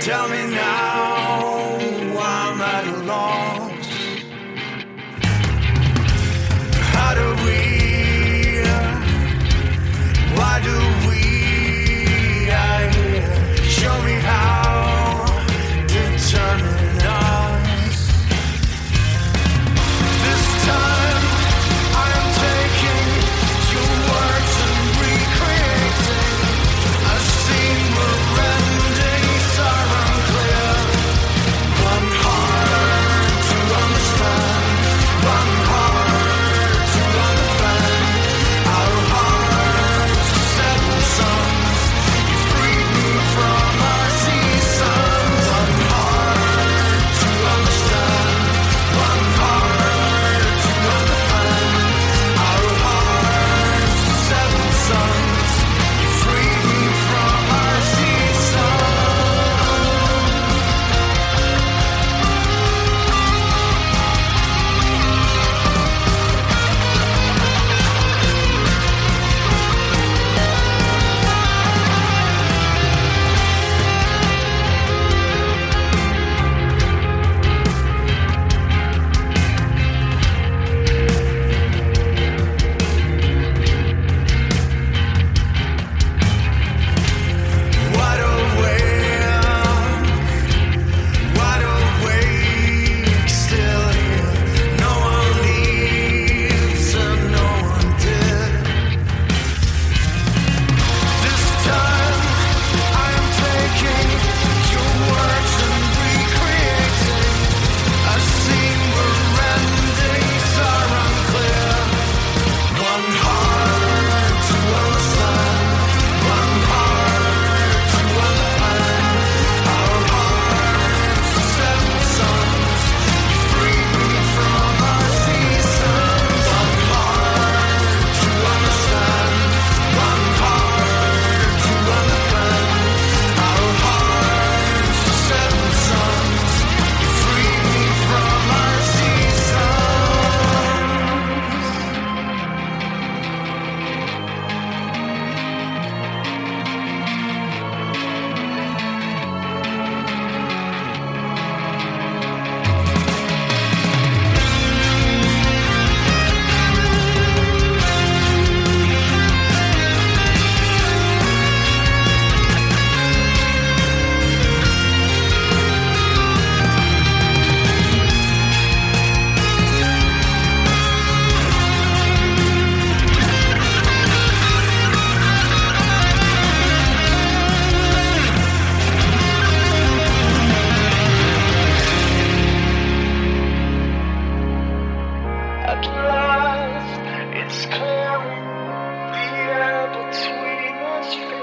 Tell me now, I'm at a loss. How do we, why do we, show me how, determine us. This time I am taking your words and recreating a scene where endings are unclear. One hard to understand, one hard to understand. Our hearts settle songs. You freed me from our seasons. One hard to understand, one hard to understand. Our hearts settle songs. You freed me from our seasons. Wide awake, still here. No one leaves and no one did. This time I am taking your words and recreating a scene where endings are unclear. One hard to understand, one hard to understand. Our hearts settle songs. You freed me from our seasons. One hard to understand, one hard to understand. Our hearts settle songs. You freed me from our seasons. At last, it's clearing. The air between us